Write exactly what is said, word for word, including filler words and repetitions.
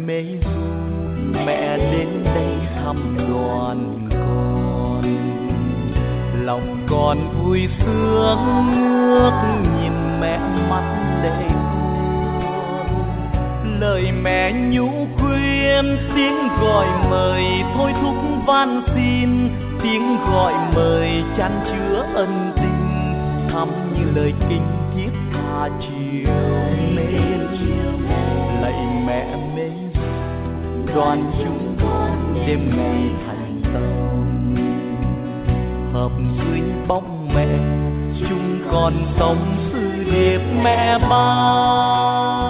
mê du mẹ đến đây thăm đoàn con, lòng con vui sướng ngước nhìn mẹ mắt lệ buồn. Lời mẹ nhủ khuyên tiếng gọi mời thôi thúc van xin, tiếng gọi mời chan chứa ân tình, thắm như lời kinh thiết tha chiều mến. Lạy mẹ mến đoàn chúng con đêm ngày thành tâm, hợp dưới bóng mẹ chúng con sống sự điệp mẹ ban.